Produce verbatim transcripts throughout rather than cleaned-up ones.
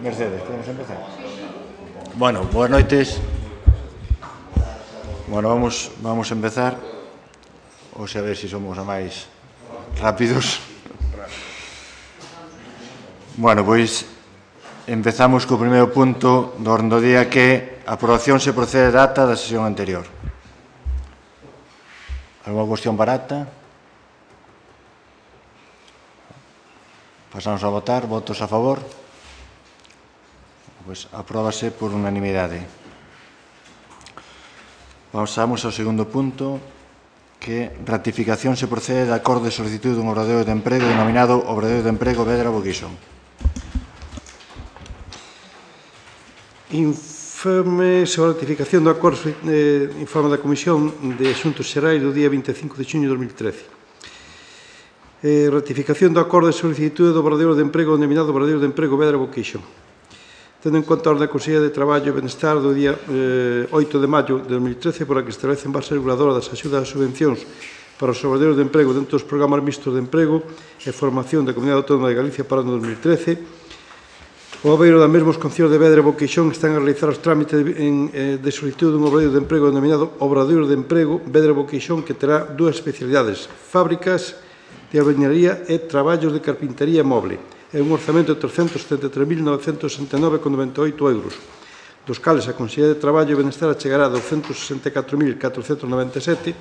Mercedes, podemos empezar? Bueno, boas noites. Bueno, vamos, vamos a empezar. O sea, a ver se si somos a máis rápidos. Bueno, pois empezamos co primeiro punto do orden do día, que a aprobación se procede da ata da sesión anterior. Alguna cuestión para ata? Pasamos a votar. Votos a favor? Pois apróbase por unanimidade. Pasamos ao segundo punto, que ratificación se procede de acordo de solicitude dun obradoiro de emprego denominado Obradoiro de Emprego Vedra Boqueixón. Informe sobre a ratificación do acordo, eh, informe da Comisión de Asuntos Xerais do día vinte e cinco de xuño de dos mil trece. Eh, ratificación do acordo de solicitude do obradoiro de emprego denominado Obradoiro de Emprego Vedra Boqueixón. Tendo en conta a orde da Consellería de Traballo e Benestar do día eh, oito de maio de dos mil trece, por a que establecen base reguladora das axudas e subvencións para os obradeiros de emprego dentro dos programas mixtos de emprego e formación da Comunidade Autónoma de Galicia para o ano dos mil trece, o obradoiro da mesmos concellos de Vedra e Boqueixón están a realizar os trámites de, en, eh, de solicitude dun obradoiro de emprego denominado Obradoiro de Emprego Vedra e Boqueixón, que terá dúas especialidades: fábricas de albañaría e traballos de carpintería e moble. É un orzamento de trescentos setenta e tres mil novecentos sesenta e nove con noventa e oito euros, dos cales a Consellería de Traballo e Benestar achegará douscentos sesenta e catro mil catrocentos noventa e sete,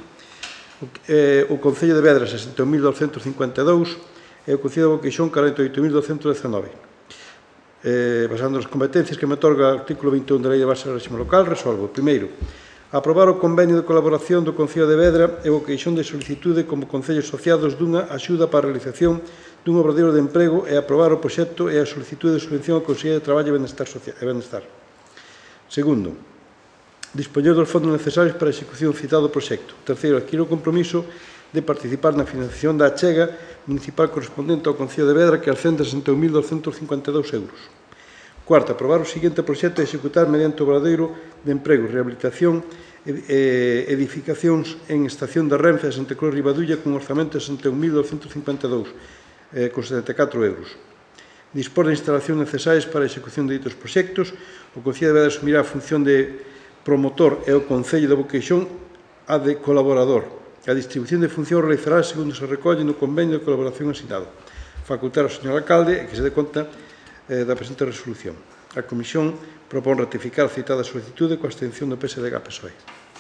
o Concello de Vedra sesenta e un mil douscentos cincuenta e dous e o Concello de Boqueixón corenta e oito mil douscentos dezanove. Eh, basando as competencias que me otorga o artículo vinte e un da Lei de Base do Réxime Local, resolvo: primeiro, aprobar o convenio de colaboración do Concello de Vedra e Boqueixón de solicitude como concellos asociados dunha axuda para a realización dun obradoiro de emprego e aprobar o proxecto e a solicitude de subvención ao Conselleiro de Traballo e Benestar. E Benestar. Segundo, dispoñer dos fondos necesarios para a execución citado proxecto. Terceiro, adquirir o compromiso de participar na financiación da achega municipal correspondente ao Concello de Vedra, que ascende a sesenta e un mil douscentos cincuenta e dous euros. Cuarto, aprobar o seguinte proxecto e executar mediante o obradoiro de emprego, rehabilitación e edificacións en estación de Renfe de Santa Cruz Ribadulla con orzamento de sesenta e un mil douscentos cincuenta e dous con setenta e catro euros. Dispor de instalacións necesarias para a execución de ditos proxectos. O Concello de Vedra asumirá a función de promotor e o Concello de Boqueixón a de colaborador. A distribución de funcións realizará segundo se recolle no convenio de colaboración asinado. Facultar ao señor alcalde e que se dé conta eh, da presente resolución. A Comisión propón ratificar a citada solicitude coa abstención do P S D G P S O E.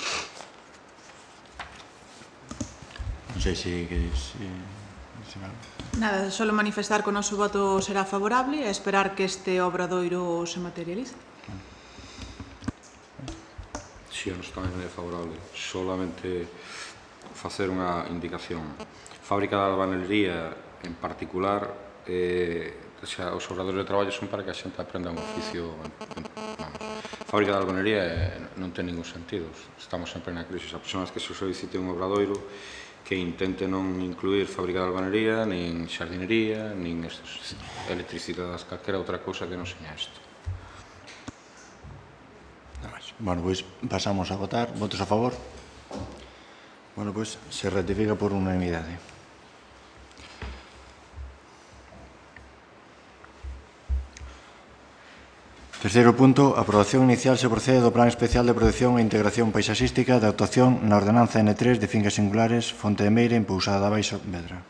Non sei se... se... Nada, só manifestar que o noso voto será favorable e esperar que este obradoiro se materialice. Si, sí, nos tamén é favorable. Solamente facer unha indicación. Fábrica de albanería, en particular, eh, o sea, os obradores de traballo son para que a xente aprenda un oficio. Vamos. Fábrica de albanería eh, non ten ningún sentido. Estamos sempre na crisis. A persona que se solicite un obradoiro que intente non incluir fábrica de albanería, nin xardinería, nin electricidade, calquera outra cousa que non seña isto. Bueno, pois pasamos a votar. Votos a favor? Bueno, pois se ratifica por unanimidade. Terceiro punto, aprobación inicial se procede do Plan Especial de Protección e Integración Paisaxística de actuación na Ordenanza N tres de Fincas Singulares Fonte de Meira Impousada Baixo Vedra.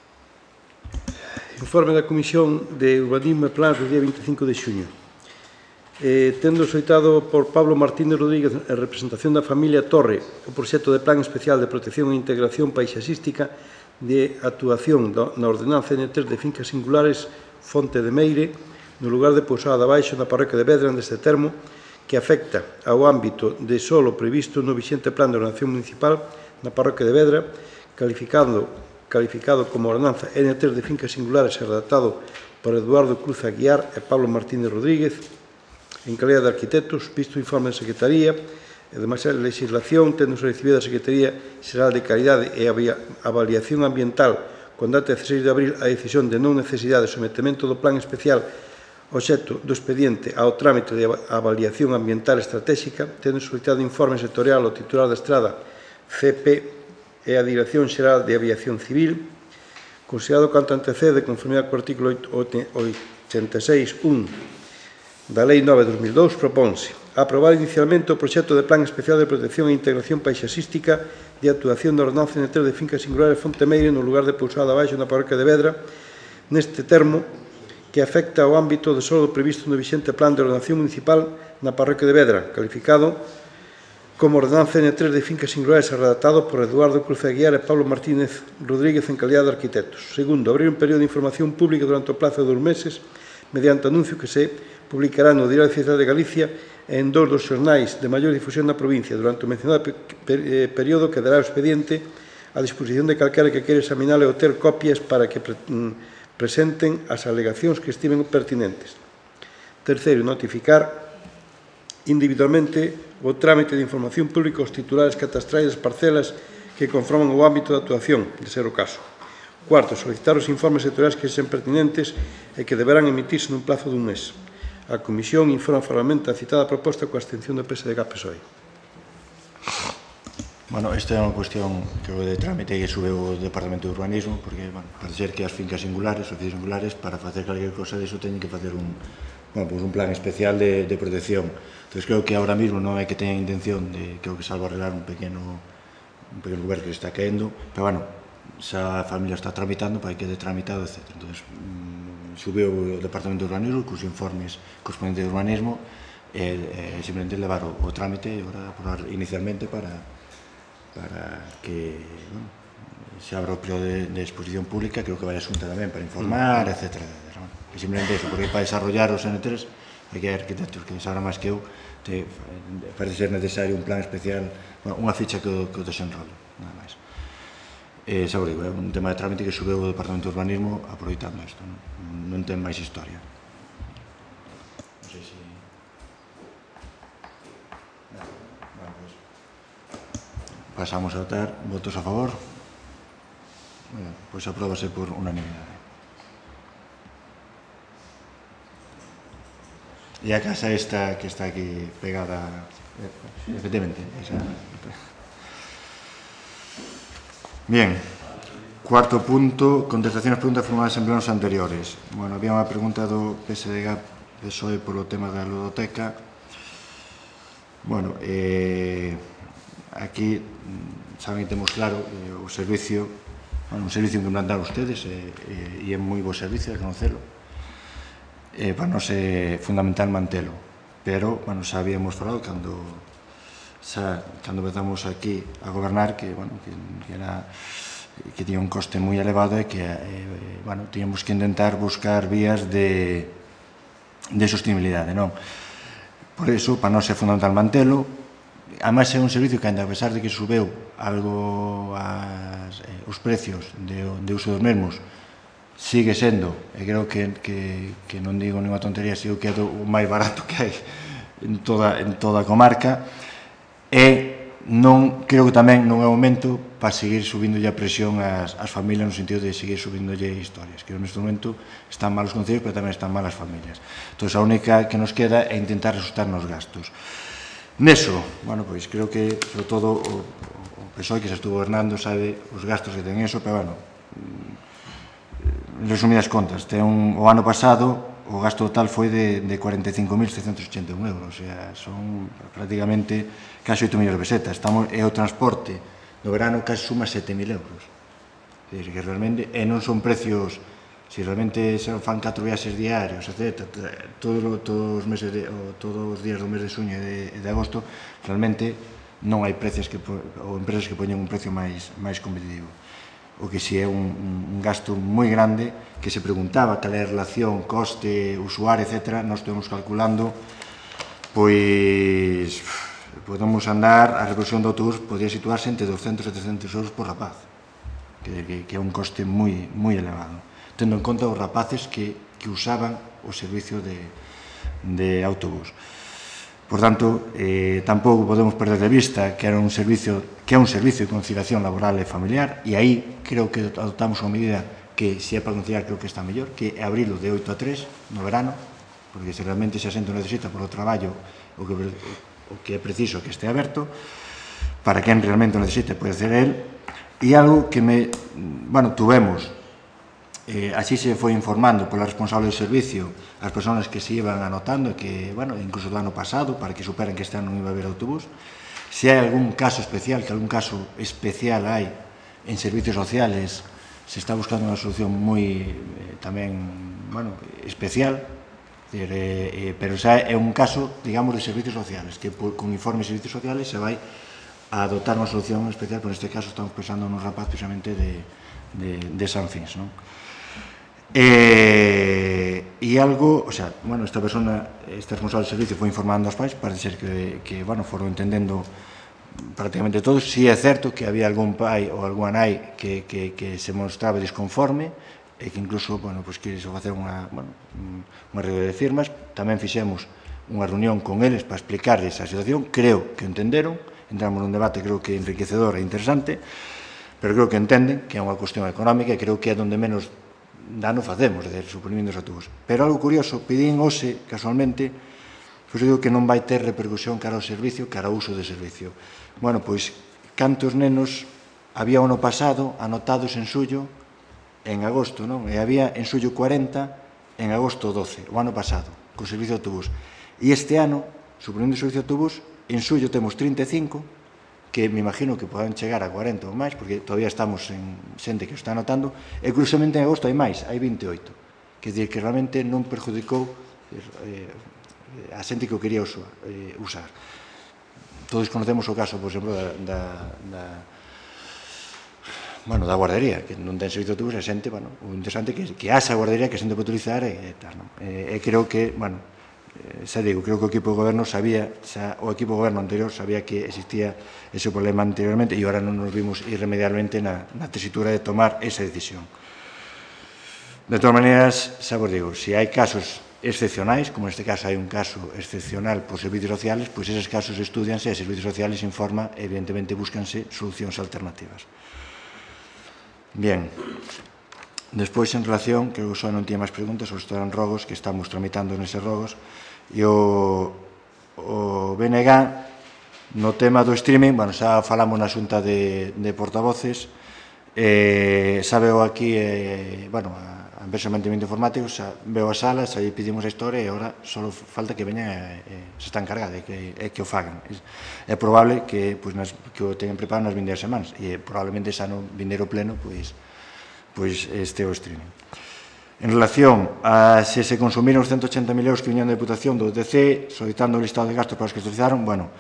Informe da Comisión de Urbanismo e Plans do día vinte e cinco de xuño. Eh, tendo soitado por Pablo Martínez Rodríguez en representación da familia Torre o proxecto de Plan Especial de Protección e Integración Paisaxística de actuación na Ordenanza N tres de Fincas Singulares Fonte de Meire no lugar de Pousada Baixo na parroquia de Vedra deste termo, que afecta ao ámbito de solo previsto no vixente Plan de Ordenación Municipal na parroquia de Vedra, calificado, calificado como Ordenanza N tres de Fincas Singulares e redactado por Eduardo Cruz Aguiar e Pablo Martínez Rodríguez, en calidad de arquitectos, visto o informe da Secretaría e demais a legislación, tendo recibido a Secretaría Xeral de Calidade e Avaliación Ambiental con data dezasseis de abril a decisión de non necesidade de sometemento do Plan Especial obxecto do expediente ao trámite de avaliación ambiental estratégica, tendo solicitado informe sectorial ao titular da estrada C P e a Dirección Xeral de Aviación Civil, considerado canto antecede, conformidade co artículo oitenta e seis punto un da Lei nove barra dos mil dous propónse aprobar inicialmente o proxecto de Plan Especial de Protección e Integración Paisaxística de actuación da Ordenanza N tres de Fincas Singulares Fontemeire no lugar de Pousada Baixo na parroquia de Vedra neste termo que afecta ao ámbito de solo previsto no vixente Plan de Ordenación Municipal na parroquia de Vedra, calificado como Ordenanza N tres de Fincas Singulares redactado por Eduardo Cruz Aguiar e Pablo Martínez Rodríguez en calidad de arquitectos. Segundo, abrir un período de información pública durante o plazo de dos meses mediante anuncio que se publicará no Diario Oficial de Galicia e en dos dos xornais de maior difusión na provincia. Durante o mencionado período quedará o expediente a disposición de calquera que quere examinar e obter copias para que pre presenten as alegacións que estimen pertinentes. Terceiro, notificar individualmente o trámite de información pública aos titulares catastrais das parcelas que conforman o ámbito de actuación, de ser o caso. Cuarto, solicitar os informes sectoriais que sexan pertinentes e que deberán emitirse nun plazo dun mes. A Comisión informa formalmente a citada proposta coa abstención do P S D G P S O E. Bueno, esta é unha cuestión que o de trámite que sube o Departamento de Urbanismo, porque, bueno, parece ser que as fincas singulares, as fincas singulares, para facer calquer cosa disso, teñen que facer un, bueno, pues un plan especial de, de protección. Entón, creo que ahora mismo non é que teña intención de, creo que salvo arreglar un pequeno, un pequeno lugar que se está caendo, pero, bueno, xa a familia está tramitando para que quede tramitado, etcétera. Entón, subeu o Departamento de Urbanismo cos informes correspondentes de urbanismo e, e simplemente levar o, o trámite para aprobar inicialmente para, para que bueno, se abra o período de, de exposición pública, creo que vai a Xunta tamén para informar, mm. etcétera, etcétera. E simplemente eso, porque para desarrollar os N tres hai que hai arquitectos que sabrán máis que eu, te, parece ser necesario un plan especial, bueno, unha ficha que o, que o desenrolo, nada máis. Eh, xa vos digo, é un tema de trámite que subeu o Departamento de Urbanismo aproveitando isto, non, non ten máis historia. Non sei se... Bueno, pues... pasamos a votar. Votos a favor? Bueno, pois pues apróbase por unanimidade. E a casa esta que está aquí pegada, efectivamente, esa... Bien, cuarto punto, contestación ás preguntas formuladas en plenos anteriores. Bueno, había unha pregunta do P S D G P S O E polo tema da ludoteca. Bueno, eh, aquí saben que temos claro eh, o servicio, bueno, un servicio que implantaron ustedes eh, eh, e é moi bo servicio, de conocelo. Eh, para nos é fundamental mantelo, pero, bueno, xa habíamos falado cando... xa, cando empezamos aquí a gobernar que, bueno, que, que era que tiña un coste moi elevado e que, eh, bueno, tiñamos que intentar buscar vías de de sostenibilidade, non? Por iso, para nós é fundamental mantelo. Ademais, é un servicio que, ainda a pesar de que subeu algo as, eh, os precios de, de uso dos mesmos, sigue sendo, e creo que, que, que non digo ninguna tontería, sigo que é o máis barato que hai en toda, en toda a comarca. E non, creo que tamén non é o momento para seguir subindolle a presión ás, ás familias no sentido de seguir subindolle historias. Que neste momento están mal os concellos, pero tamén están mal as familias. Entón, a única que nos queda é intentar resuscitar nos gastos. Neso, bueno, pois creo que, sobre todo, o, o P S O E que se estuvo gobernando sabe os gastos que ten eso, pero, bueno, en resumidas contas, ten un, o ano pasado o gasto total foi de, de cuarenta e cinco mil seiscentos ochenta e un euros, o sea, son prácticamente casi oito millóns de pesetas. Estamos, e o transporte no verano casi suma sete mil euros. É dicir, que realmente, e non son precios, se realmente se fan catro viaxes diarios, etcétera, todos, todos os meses de, o todos os días do mes de xuño e de, de agosto, realmente non hai precios que, ou empresas que poñen un precio máis, máis competitivo. O que si é un, un gasto moi grande, que se preguntaba cal é a relación coste, usuario, etcétera, nós estamos calculando, pois, podemos andar, a revolución do autobús podría situarse entre doscientos e trescentos euros por rapaz, que, que, que é un coste moi, moi elevado, tendo en conta os rapaces que, que usaban o servicio de, de autobús. Por tanto, eh, tampouco podemos perder de vista que era un servicio que é un servicio de conciliación laboral e familiar, e aí creo que adoptamos unha medida que, se é para conciliar, creo que está mellor, que é abrilo de oito a tres no verano, porque se realmente se asento necesita polo traballo o que, o que é preciso que este aberto, para quen realmente o necesite pode ser el. E algo que me, bueno, tuvemos Eh, así se foi informando pola responsable do servicio as persoas que se iban anotando, que, bueno, incluso do ano pasado, para que superen que este ano non iba a haber autobús. Se hai algún caso especial, que algún caso especial hai en servicios sociales, se está buscando unha solución moi, eh, tamén, bueno, especial, decir, eh, eh, pero xa é un caso, digamos, de servicios sociales, que con informes de servicios sociales se vai a adoptar unha solución especial, por este caso estamos pensando nun rapaz precisamente de, de, de San Fins, non? Eh, e algo, o sea, bueno, esta persona, este responsable do servicio foi informando aos pais, parece ser que, que bueno, foron entendendo prácticamente todos. Si é certo que había algún pai ou algunha nai que, que, que se mostraba desconforme e que incluso, bueno, pues quiso facer unha, bueno, unha reunión de firmas. Tamén fixemos unha reunión con eles para explicarles a situación. Creo que entenderon, entramos nun debate creo que enriquecedor e interesante, pero creo que entenden que é unha cuestión económica e creo que é onde menos dano facemos, de suprimindo os autobús. Pero algo curioso, pedín hoxe, casualmente, pois digo que non vai ter repercusión cara ao servicio, cara ao uso de servicio. Bueno, pois, cantos nenos había o ano pasado anotados en Sullo en agosto, non? E había en Sullo cuarenta, en agosto doce, o ano pasado, con servicio de autobús. E este ano, suprimindo o servicio de autobús, en Sullo temos trinta e cinco, que me imagino que poden chegar a cuarenta ou máis, porque todavía estamos en xente que está anotando, e curiosamente en agosto hai máis, hai vinte e oito. Quer dizer que realmente non perjudicou eh, a xente que o quería usar. Eh, usar. Todos conocemos o caso, por exemplo, da, da, da, bueno, da guardería, que non ten servicio de autobús, a xente, bueno, o interesante que, que haxa guardería que a xente pode utilizar e, e tal, non? E, e creo que, bueno, xa digo, creo que o equipo de goberno sabía, xa, o equipo de goberno anterior sabía que existía ese problema anteriormente e agora non nos vimos irremediablemente na, na tesitura de tomar esa decisión. De todas maneras, xa vos digo, se hai casos excepcionais, como neste caso hai un caso excepcional por servicios sociales, pois eses casos estudianse e servicios sociales informa, evidentemente búscanse solucións alternativas. Bien. Despois, en relación, que eu só non tiña máis preguntas, os eran rogos, que estamos tramitando neses rogos, e o, o B N G, no tema do streaming, bueno, xa falamos na xunta de, de portavoces, eh, xa veo aquí, eh, bueno, a empresa de mantenimento informático, xa veo a sala, xa lle pedimos a historia, e agora só falta que veñan e, e se está encargada, e que, e que o fagan. É probable que, pues, nas, que o teñan preparado nas vindeiras semanas, e probablemente xa no vindeiro pleno, pois, pois este o streaming. En relación a se se consumiron os ciento ochenta mil euros que viñan da Deputación do D C, solicitando o listado de gastos para os que se utilizaron, bueno,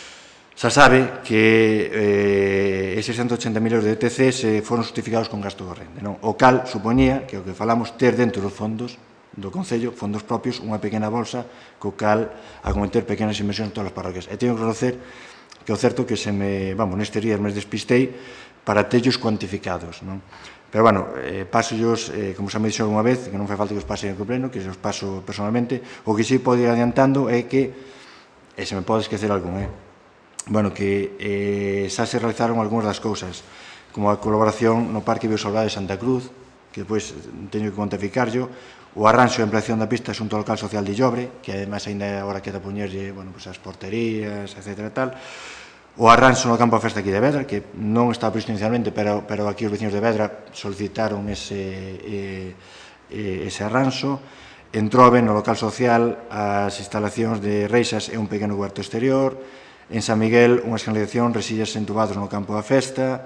xa sabe que eh, eses ciento ochenta mil euros de D T C se foron justificados con gasto corrente, non? O cal supoñía que o que falamos ter dentro dos fondos do Concello, fondos propios, unha pequena bolsa co cal acometer pequenas inversións en todas as parroquias. E teño que reconocer que o certo que se me, vamos, neste día me despistei para tellos cuantificados, non? Pero, bueno, eh, paso ellos, eh, como xa me dixo alguna vez, que non fai falta que os pasen en pleno, que os paso personalmente. O que sí pode ir adiantando é que, e se me pode esquecer algún, eh? Bueno, que eh, xa se realizaron algunhas das cousas, como a colaboración no Parque Biosalvade de Santa Cruz, que depois teño que cuantificarlo, o arranxo e ampliación da pista xunto ao local social de Llobre, que ademais ainda agora queda poñerlle, bueno, pues as porterías, etcétera, tal. O arranxo no campo de festa aquí de Vedra, que non estaba previsto inicialmente, pero, pero aquí os veciños de Vedra solicitaron ese, eh, eh, ese arranxo. Entrou ben no local social as instalacións de Reixas e un pequeno huerto exterior. En San Miguel, unha canalización, resillas entubados no campo da festa.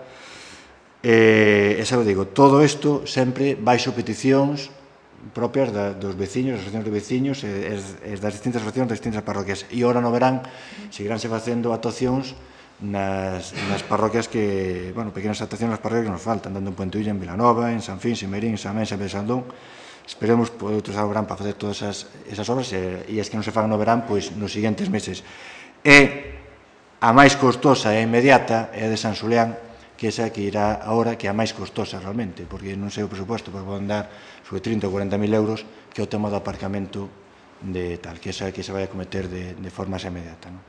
E, e xa o digo, todo isto sempre baixo peticións propias da, dos veciños, as asociacións de veciños e, e das distintas asociacións das distintas parroquias. E ora no verán seguiránse facendo actuacións nas, nas parroquias que, bueno, pequenas actuacións nas parroquias que nos faltan, dando en Puente Ulla, en Vilanova, en San Fins, en Merín, en San Mén, en Sandón. Esperemos poder utilizar o verán para facer todas esas, esas obras e, e as que non se fagan no verán, pois nos seguintes meses. E a máis costosa e inmediata é a de San Xulián, que esa que irá agora, que é a máis costosa realmente, porque non sei o presupuesto, porque poden dar sobre trinta ou cuarenta mil euros, que é o tema do aparcamento de tal, que esa que se vai a cometer de, de forma inmediata, non?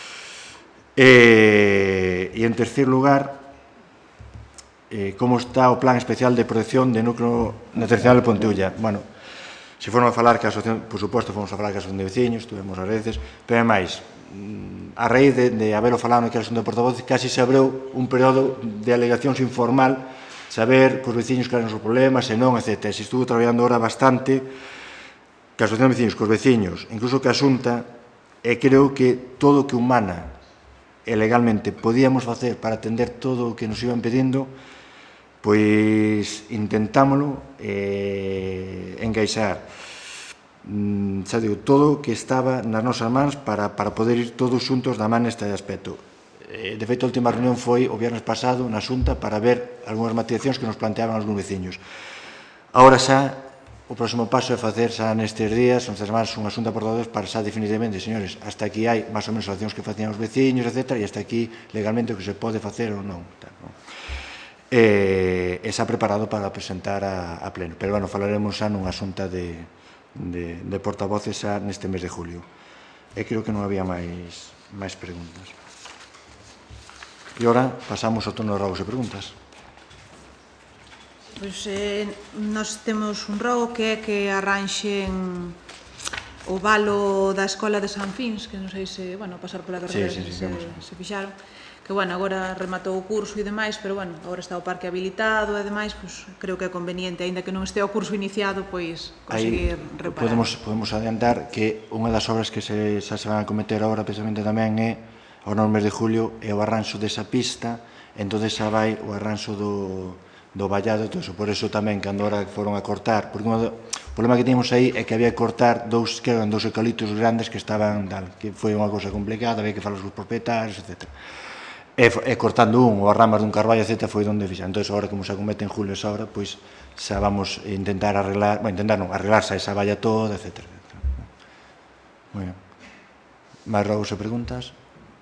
E, e en terceiro lugar, eh, como está o plan especial de protección de núcleo nutricional de Ponteulla? Bueno, se formos a falar que a asociación, por suposto, fomos a falar que a asociación de veciños, tuvemos as veces, pero é máis, a raíz de, de haberlo falado no que era asunto de portavoz, casi se abreu un período de alegacións informal saber cos veciños que eran os problemas, e non, etcétera. Se estuvo traballando ahora bastante que a asociación de veciños, cos veciños, incluso que a Xunta, e creo que todo o que humana e legalmente podíamos facer para atender todo o que nos iban pedindo, pois intentámoslo eh, engaixar. Mm, xa digo, todo o que estaba nas nosas mans para, para poder ir todos xuntos da man neste aspecto. Eh, de feito, a última reunión foi o viernes pasado na Xunta para ver algunhas matizacións que nos planteaban algúns veciños. Ahora xa, o próximo paso é facer xa nestes días, nestas semanas, unha xunta por portadores para xa definitivamente, señores, hasta aquí hai máis ou menos as accións que facían os veciños, etcétera, e hasta aquí legalmente o que se pode facer ou non. Tal, non? E, e xa preparado para presentar a, a pleno. Pero, bueno, falaremos xa nunha xunta de, de, de portavoces xa neste mes de julio. E creo que non había máis, máis preguntas. E ora pasamos ao turno de rogos e preguntas. Pois eh, nós temos un rogo que é que arranxen o valo da Escola de San Fins, que non sei se, bueno, pasar pola carretera sí, sí, se, sí, se fixaron, que, bueno, agora rematou o curso e demais, pero, bueno, agora está o parque habilitado e demais, pois creo que é conveniente, aínda que non este o curso iniciado, pois conseguir Aí, reparar. podemos, podemos adiantar que unha das obras que se, xa se van a cometer agora precisamente tamén é, agora no mes de julio, é o arranxo desa pista, entón xa vai o arranxo do, do vallado, todo eso. Por eso tamén, cando ahora foron a cortar, porque do, o problema que tínhamos aí é que había que cortar dous, que eran dous eucaliptos grandes que estaban, tal, que foi unha cousa complicada, había que falar os propietarios, etcétera. E, e cortando un, ou as ramas dun carballo, etcétera, foi donde fixan. Entón, agora, como se acomete en julio esa hora, pois xa vamos a intentar arreglar, bueno, intentar non, arreglarse esa valla toda, etcétera. Moi ben. Máis rogos e preguntas?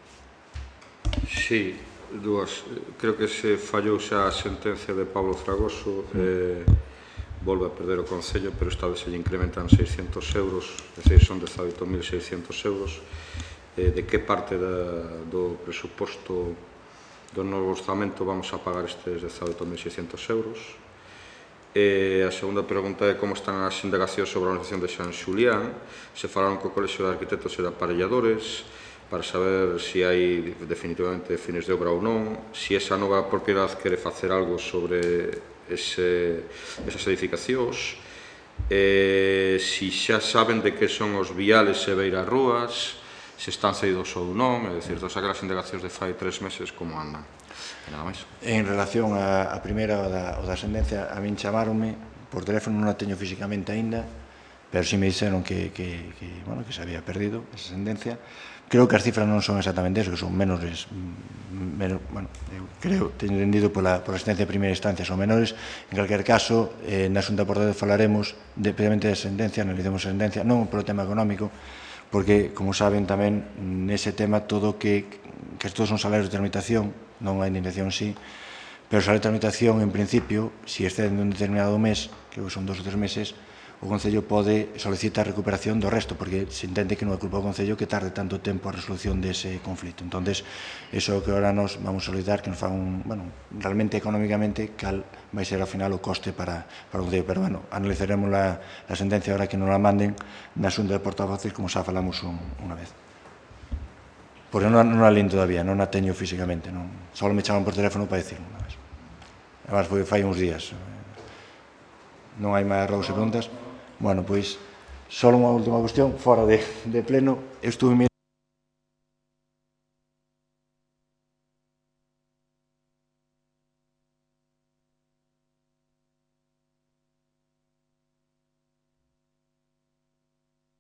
Sí, dúas. Creo que se fallou xa a sentencia de Pablo Fragoso, eh, volve a perder o Concello, pero esta vez se lle incrementan seiscentos euros, é dicir, son dezaoito mil seiscentos euros. Eh, de que parte da, do presuposto do novo orzamento vamos a pagar estes dezaoito mil seiscentos euros. E a segunda pregunta é como están as indagacións sobre a organización de San Xulián, se falaron co Colexio de Arquitectos e de Aparelladores, para saber se hai definitivamente fines de obra ou non, se esa nova propiedade quere facer algo sobre ese, esas edificacións, eh, se xa saben de que son os viales e beirarrúas, se están cedidos ou non, é dicir, todas aquelas indagacións de fai tres meses como andan. E nada máis. En relación a, a primeira, o da, o da sentencia, a min chamaronme, por teléfono non a teño físicamente aínda, pero si me dixeron que, que, que, bueno, que se había perdido esa sentencia. Creo que as cifras non son exactamente eso, que son menores, menos, bueno, eu creo, teño entendido pola, pola sentencia de primeira instancia, son menores. En calquer caso, eh, na Xunta de Portadores falaremos de, previamente da sentencia, analicemos a sentencia, non polo tema económico, porque, como saben tamén, nese tema todo que, que todos son salarios de tramitación, non a indemnización sí, pero o salario de tramitación, en principio, se exceden un determinado mes, que son dos ou tres meses, o Concello pode solicitar a recuperación do resto, porque se entende que non é culpa do Concello que tarde tanto tempo a resolución dese conflito. Entonces, eso é o que ahora nos vamos a solicitar, que nos fan un, bueno, realmente económicamente, cal vai ser ao final o coste para, para o Concello. Pero, bueno, analizaremos la, la sentencia ahora que nos la manden na Xunta de Portavoces, como xa falamos un, unha vez. Porque non, non a lín todavía, non a teño físicamente, non, só me chaman por teléfono para dicir unha vez. Además, foi fai uns días. Non hai máis rogos e preguntas. Bueno, pois, só unha última cuestión, fora de, de pleno, eu estuve